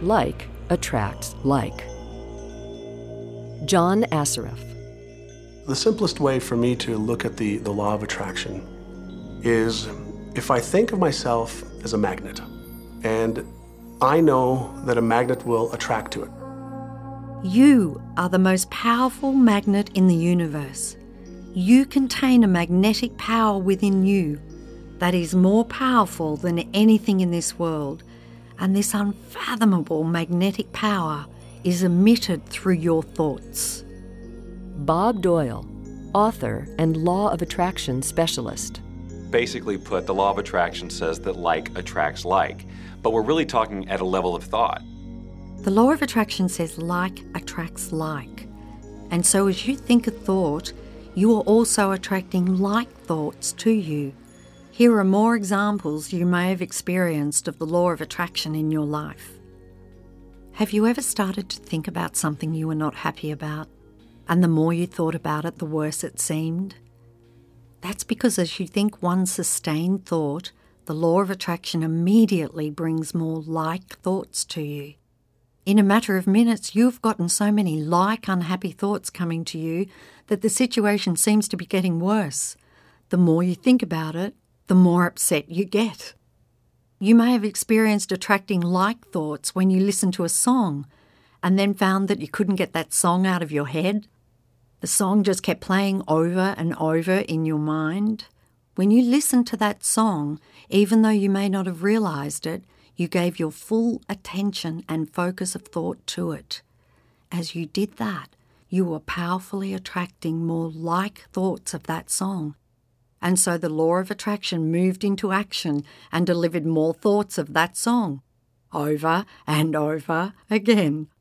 Like attracts like. John Assaraf. The simplest way for me to look at the law of attraction is if I think of myself as a magnet, and I know that a magnet will attract to it. You are the most powerful magnet in the universe. You contain a magnetic power within you that is more powerful than anything in this world, and this unfathomable magnetic power is emitted through your thoughts. Bob Doyle, author and law of attraction specialist. Basically put, the law of attraction says that like attracts like, but we're really talking at a level of thought. The law of attraction says like attracts like. And so as you think a thought, you are also attracting like thoughts to you. Here are more examples you may have experienced of the law of attraction in your life. Have you ever started to think about something you were not happy about, and the more you thought about it, the worse it seemed? That's because as you think one sustained thought, the law of attraction immediately brings more like thoughts to you. In a matter of minutes, you've gotten so many like unhappy thoughts coming to you that the situation seems to be getting worse. The more you think about it, the more upset you get. You may have experienced attracting like thoughts when you listened to a song and then found that you couldn't get that song out of your head. The song just kept playing over and over in your mind. When you listened to that song, even though you may not have realised it, you gave your full attention and focus of thought to it. As you did that, you were powerfully attracting more like thoughts of that song. And so the law of attraction moved into action and delivered more thoughts of that song, over and over again.